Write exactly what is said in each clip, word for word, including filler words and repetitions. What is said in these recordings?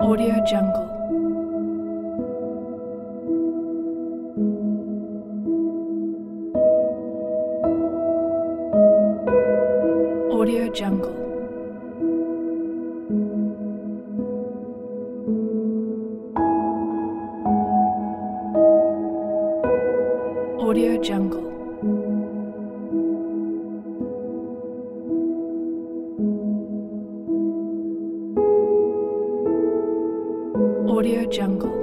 Audio Jungle. Audio Jungle. Audio Jungle. Audio Jungle.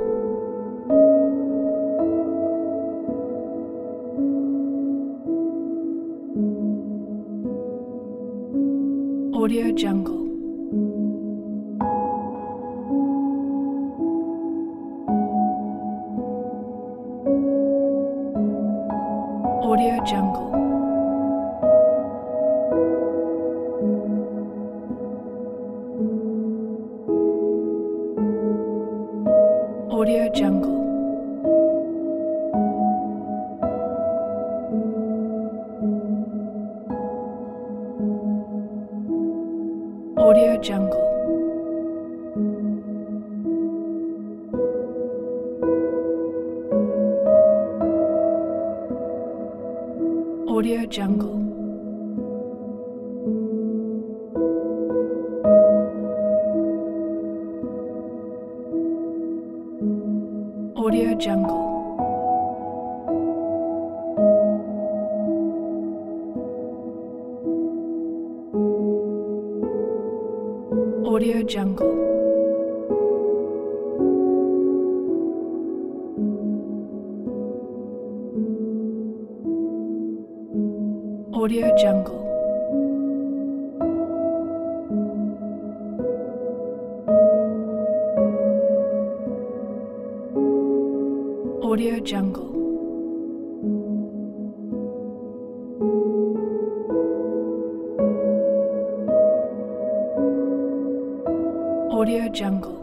Audio Jungle. Audio Jungle. Audio Jungle. Audio Jungle. Audio Jungle. Audio Jungle. Audio Jungle. Audio Jungle. Audio Jungle. Audio Jungle.